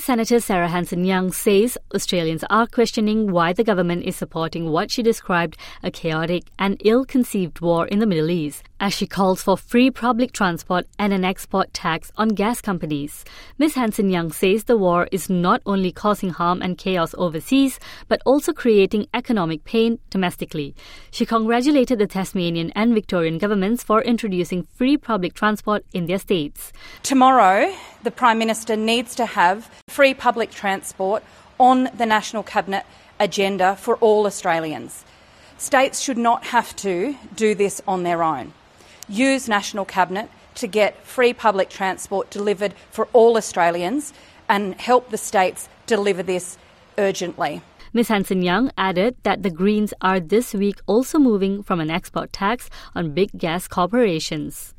Senator Sarah Hanson-Young says Australians are questioning why the government is supporting what she described a chaotic and ill-conceived war in the Middle East, as she calls for free public transport and an export tax on gas companies. Ms. Hanson-Young says the war is not only causing harm and chaos overseas, but also creating economic pain domestically. She congratulated the Tasmanian and Victorian governments for introducing free public transport in their states. Tomorrow, the Prime Minister needs to have free public transport on the National Cabinet agenda for all Australians. States should not have to do this on their own. Use National Cabinet to get free public transport delivered for all Australians and help the states deliver this urgently. Ms. Hanson-Young added that the Greens are this week also moving from an export tax on big gas corporations.